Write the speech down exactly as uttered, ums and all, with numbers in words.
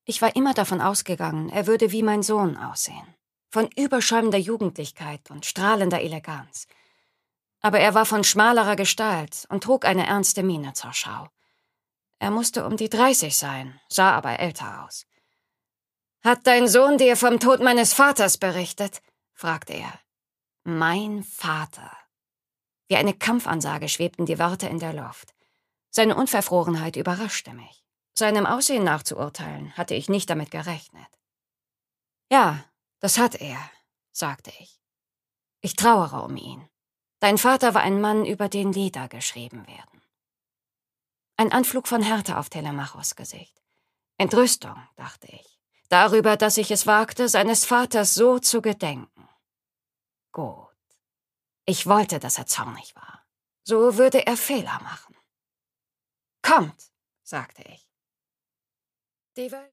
Ich war immer davon ausgegangen, er würde wie mein Sohn aussehen. Von überschäumender Jugendlichkeit und strahlender Eleganz. Aber er war von schmalerer Gestalt und trug eine ernste Miene zur Schau. Er musste um die dreißig sein, sah aber älter aus. »Hat dein Sohn dir vom Tod meines Vaters berichtet?« fragte er. »Mein Vater.« Wie eine Kampfansage schwebten die Worte in der Luft. Seine Unverfrorenheit überraschte mich. Seinem Aussehen nach zu urteilen, hatte ich nicht damit gerechnet. »Ja, das hat er«, sagte ich. »Ich trauere um ihn. Dein Vater war ein Mann, über den Lieder geschrieben werden.« Ein Anflug von Härte auf Telemachos Gesicht. Entrüstung, dachte ich, darüber, dass ich es wagte, seines Vaters so zu gedenken. Gut. Ich wollte, dass er zornig war. So würde er Fehler machen. »Kommt«, sagte ich. Die Welt